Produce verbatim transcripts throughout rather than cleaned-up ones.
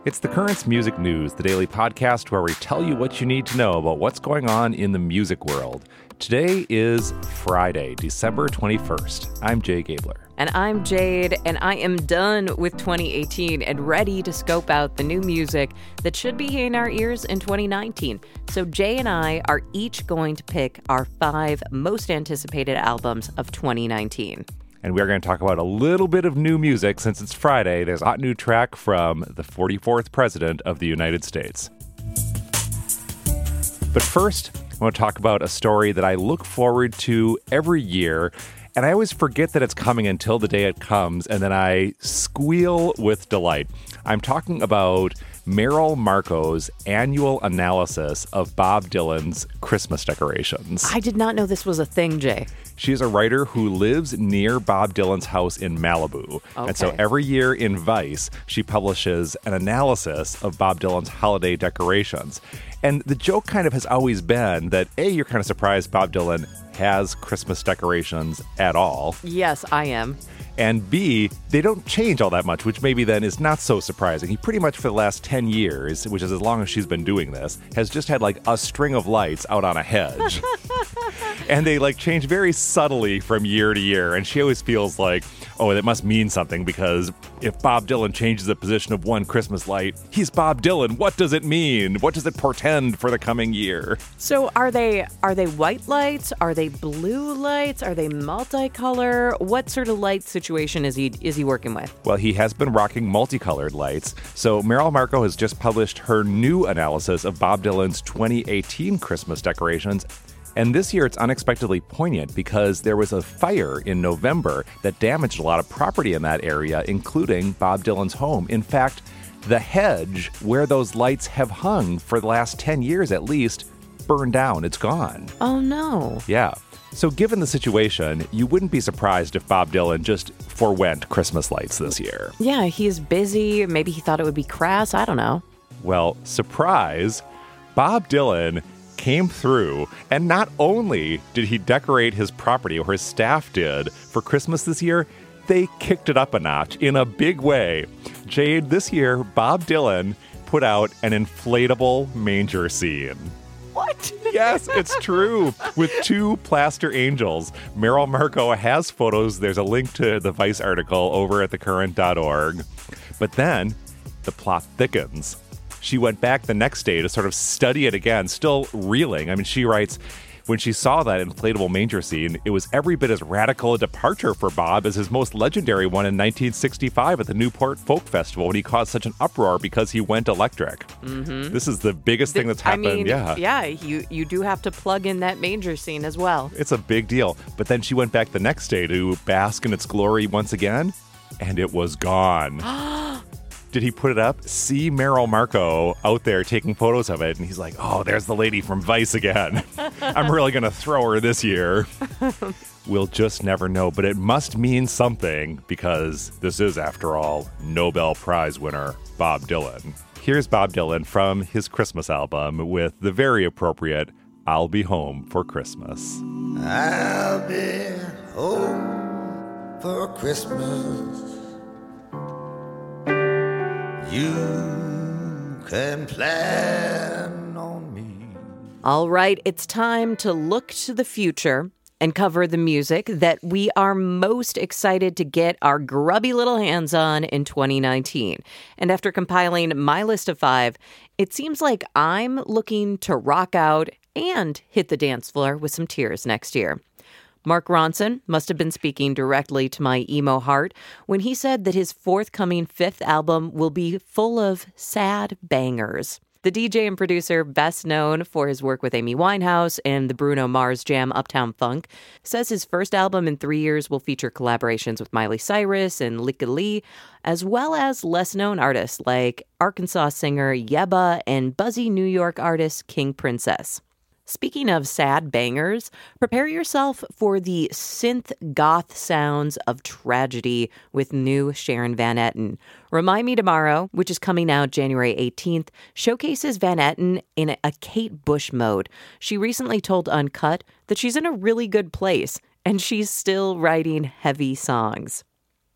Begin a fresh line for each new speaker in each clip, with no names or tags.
It's the Currents Music News, the daily podcast where we tell you what you need to know about what's going on in the music world. Today is Friday, December twenty-first. I'm Jay Gabler.
And I'm Jade, and I am done with twenty eighteen and ready to scope out the new music that should be in our ears in twenty nineteen. So Jay and I are each going to pick our five most anticipated albums of twenty nineteen.
And we're going to talk about a little bit of new music since it's Friday. There's a hot new track from the forty-fourth President of the United States. But first, I want to talk about a story that I look forward to every year. And I always forget that it's coming until the day it comes, and then I squeal with delight. I'm talking about Merrill Markoe's annual analysis of Bob Dylan's Christmas decorations.
I did not know this was a thing, Jay.
She is a writer who lives near Bob Dylan's house in Malibu.
Okay.
And so every year in Vice, she publishes an analysis of Bob Dylan's holiday decorations. And the joke kind of has always been that, A, you're kind of surprised Bob Dylan has Christmas decorations at all.
Yes, I am.
And B, they don't change all that much, which maybe then is not so surprising. He pretty much for the last ten years, which is as long as she's been doing this, has just had like a string of lights out on a hedge. And they like change very subtly from year to year. And she always feels like, oh, that must mean something, because if Bob Dylan changes the position of one Christmas light, he's Bob Dylan. What does it mean? What does it portend for the coming year?
So are they are they white lights? Are they blue lights? Are they multicolor? What sort of light situation is he is he working with?
Well, he has been rocking multicolored lights. So Merrill Markoe has just published her new analysis of Bob Dylan's twenty eighteen Christmas decorations. And this year it's unexpectedly poignant because there was a fire in November that damaged a lot of property in that area, including Bob Dylan's home. In fact, the hedge where those lights have hung for the last ten years at least burned down. It's gone.
Oh, no.
Yeah. So given the situation, you wouldn't be surprised if Bob Dylan just forwent Christmas lights this year.
Yeah, he's busy. Maybe he thought it would be crass. I don't know.
Well, surprise, Bob Dylan came through, and not only did he decorate his property, or his staff did, for Christmas this year, they kicked it up a notch in a big way. Jade, this year, Bob Dylan put out an inflatable manger scene.
What?
Yes, it's true. With two plaster angels. Merrill Markoe has photos. There's a link to the Vice article over at the current dot org. But then the plot thickens. She went back the next day to sort of study it again, still reeling. I mean, she writes, when she saw that inflatable manger scene, it was every bit as radical a departure for Bob as his most legendary one in nineteen sixty-five at the Newport Folk Festival, when he caused such an uproar because he went electric.
Mm-hmm.
This is the biggest thing that's happened.
I mean,
yeah,
yeah, you, you do have to plug in that manger scene as well.
It's a big deal. But then she went back the next day to bask in its glory once again, and it was gone. Did he put it up? See Merrill Markoe out there taking photos of it, and he's like, oh, there's the lady from Vice again. I'm really going to throw her this year. We'll just never know, but it must mean something, because this is, after all, Nobel Prize winner Bob Dylan. Here's Bob Dylan from his Christmas album with the very appropriate I'll Be Home for Christmas.
I'll be home for Christmas. You can plan on me.
All right, it's time to look to the future and cover the music that we are most excited to get our grubby little hands on in twenty nineteen. And after compiling my list of five, it seems like I'm looking to rock out and hit the dance floor with some tears next year. Mark Ronson must have been speaking directly to my emo heart when he said that his forthcoming fifth album will be full of sad bangers. The D J and producer, best known for his work with Amy Winehouse and the Bruno Mars jam Uptown Funk, says his first album in three years will feature collaborations with Miley Cyrus and Lykke Li, as well as less-known artists like Arkansas singer Yebba and buzzy New York artist King Princess. Speaking of sad bangers, prepare yourself for the synth goth sounds of tragedy with new Sharon Van Etten. Remind Me Tomorrow, which is coming out January eighteenth, showcases Van Etten in a Kate Bush mode. She recently told Uncut that she's in a really good place, and she's still writing heavy songs.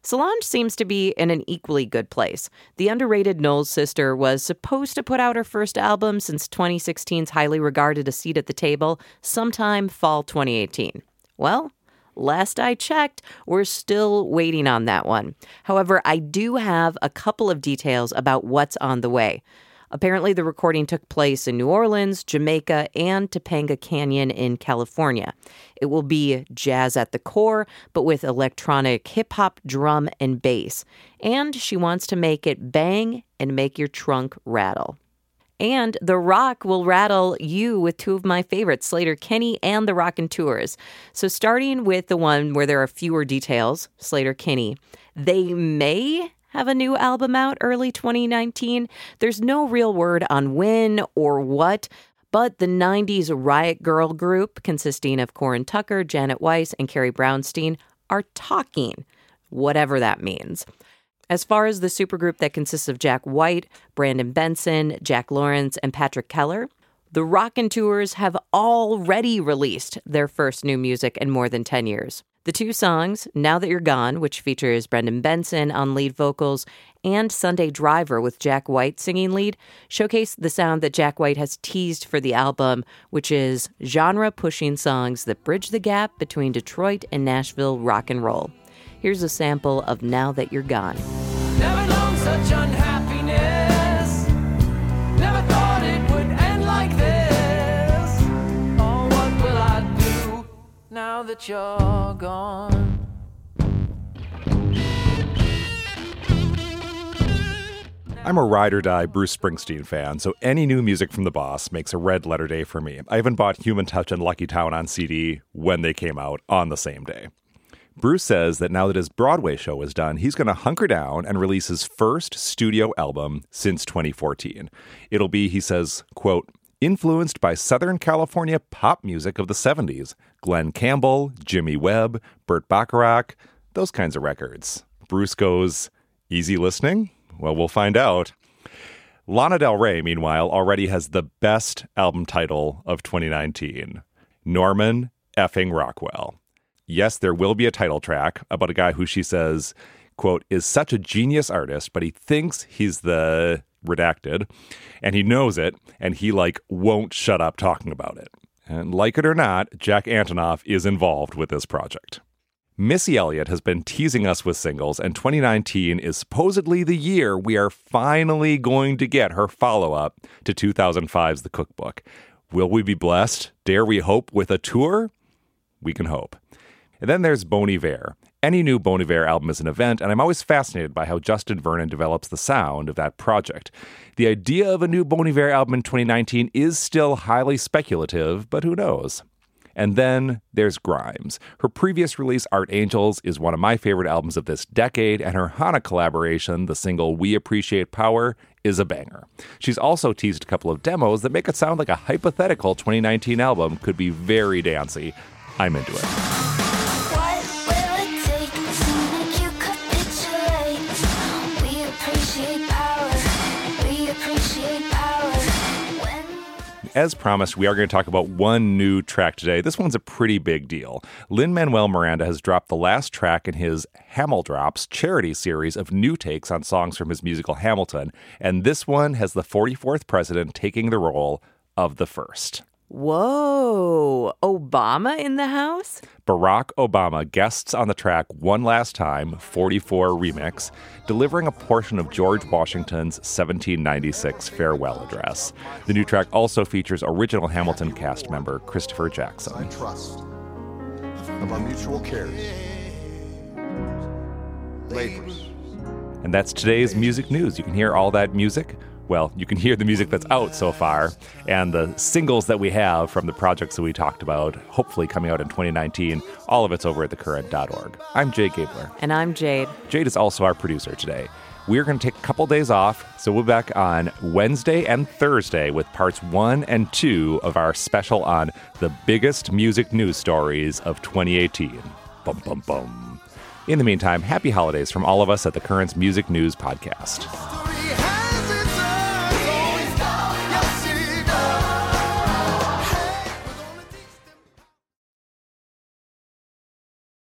Solange seems to be in an equally good place. The underrated Knowles sister was supposed to put out her first album since twenty sixteen's highly regarded A Seat at the Table sometime fall twenty eighteen. Well, last I checked, we're still waiting on that one. However, I do have a couple of details about what's on the way. Apparently, the recording took place in New Orleans, Jamaica, and Topanga Canyon in California. It will be jazz at the core, but with electronic hip-hop, drum, and bass. And she wants to make it bang and make your trunk rattle. And The Rock will rattle you with two of my favorites, Sleater-Kinney and The Raconteurs. So starting with the one where there are fewer details, Sleater-Kinney, they may have a new album out early twenty nineteen. There's no real word on when or what, but the nineties Riot Girl group, consisting of Corin Tucker, Janet Weiss, and Carrie Brownstein, are talking, whatever that means. As far as the supergroup that consists of Jack White, Brandon Benson, Jack Lawrence, and Patrick Keller, the Raconteurs have already released their first new music in more than ten years. The two songs, Now That You're Gone, which features Brendan Benson on lead vocals, and Sunday Driver with Jack White singing lead, showcase the sound that Jack White has teased for the album, which is genre-pushing songs that bridge the gap between Detroit and Nashville rock and roll. Here's a sample of Now That You're Gone.
Never known such unhappiness. Never thought it would end like this. Oh, what will I do now that you're gone?
I'm a ride-or-die Bruce Springsteen fan, so any new music from the boss makes a red letter day for me. I even bought Human Touch and Lucky Town on C D when they came out on the same day. Bruce says that now that his Broadway show is done, he's going to hunker down and release his first studio album since twenty fourteen. It'll be, he says, quote, influenced by Southern California pop music of the seventies. Glenn Campbell, Jimmy Webb, Burt Bacharach, those kinds of records. Bruce goes, easy listening? Well, we'll find out. Lana Del Rey, meanwhile, already has the best album title of twenty nineteen, Norman Effing Rockwell. Yes, there will be a title track about a guy who she says, quote, is such a genius artist, but he thinks he's the redacted, and he knows it, and he, like, won't shut up talking about it. And like it or not, Jack Antonoff is involved with this project. Missy Elliott has been teasing us with singles, and twenty nineteen is supposedly the year we are finally going to get her follow-up to two thousand five's The Cookbook. Will we be blessed? Dare we hope with a tour? We can hope. And then there's Bon Iver. Any new Bon Iver album is an event, and I'm always fascinated by how Justin Vernon develops the sound of that project. The idea of a new Bon Iver album in twenty nineteen is still highly speculative, but who knows? And then there's Grimes. Her previous release, Art Angels, is one of my favorite albums of this decade, and her Hana collaboration, the single We Appreciate Power, is a banger. She's also teased a couple of demos that make it sound like a hypothetical twenty nineteen album could be very dancey. I'm into it. As promised, we are going to talk about one new track today. This one's a pretty big deal. Lin-Manuel Miranda has dropped the last track in his Hamil Drops charity series of new takes on songs from his musical Hamilton, and this one has the forty-fourth president taking the role of the first.
Whoa, Obama in the house?
Barack Obama guests on the track One Last Time, forty-four remix, delivering a portion of George Washington's seventeen ninety-six farewell address. The new track also features original Hamilton cast member Christopher Jackson.
I trust of our mutual cares, labors.
And that's today's music news. You can hear all that music. Well, you can hear the music that's out so far and the singles that we have from the projects that we talked about, hopefully coming out in twenty nineteen. All of it's over at the current dot org. I'm Jay Gabler.
And I'm Jade.
Jade is also our producer today. We're going to take a couple days off, so we'll be back on Wednesday and Thursday with parts one and two of our special on the biggest music news stories of twenty eighteen. Bum, bum, bum. In the meantime, happy holidays from all of us at the Currents Music News Podcast.